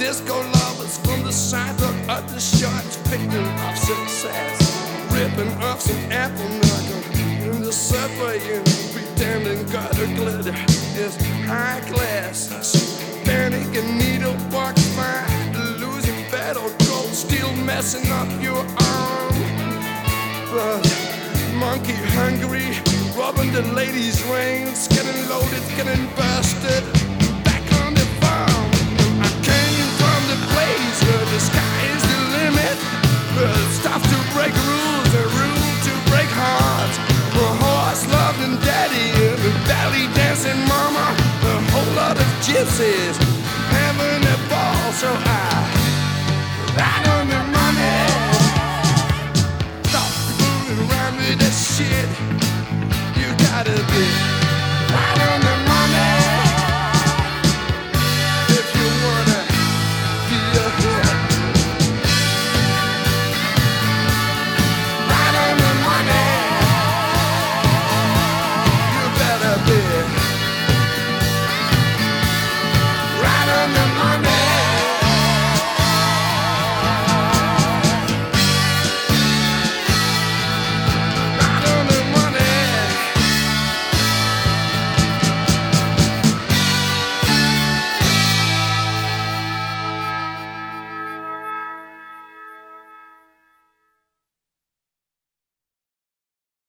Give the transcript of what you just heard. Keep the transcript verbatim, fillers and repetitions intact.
disco lovers from the south of other shots, victim of success, ripping off some apple knuckle in the subway and pretending gutter glitter is high class. Panic and needlepock fight, losing battle, cold steel messing up your arm. But monkey hungry, robbing the ladies' rings, getting loaded, getting busted. Back on the farm, I came from the place where the sky is the limit. It's tough to break rules, a rule to break hearts. A horse loving daddy and a belly dancing mama. A whole lot of gypsies